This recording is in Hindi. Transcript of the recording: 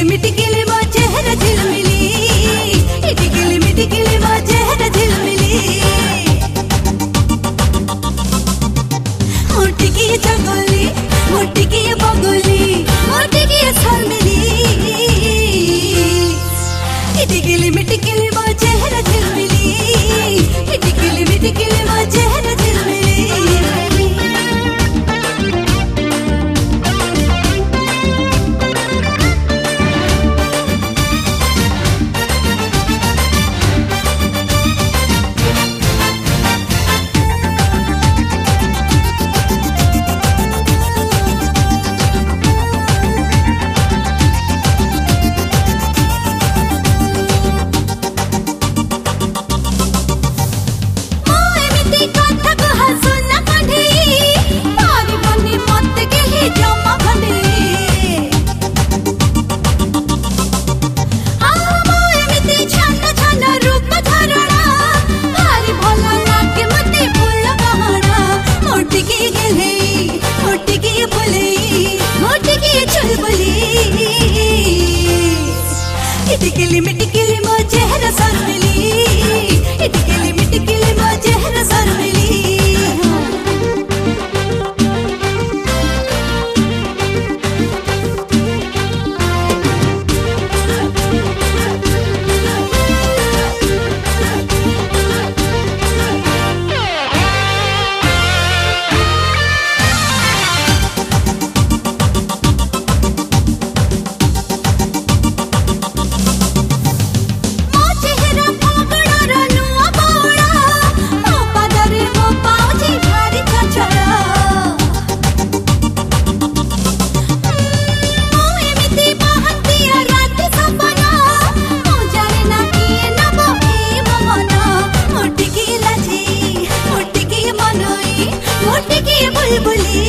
मिटिकिले मो चेहरा झिलमिली, इटिकिले मिटिकिले मो चेहरा झिलमिली। मोटी की चगोली, मोटी की बगोली, मोटी की शर्मिली, इटिकिले मिटिकिले मो चेहरा झिलमिली, इटिकिले मिटिकिले मो चेहरा झिलमिली। इटिकिले मिटिकिले मो चेहरा शर्मिली, इटिकिले मिटिकिले मो चेहरा शर्मिली। बुलबुली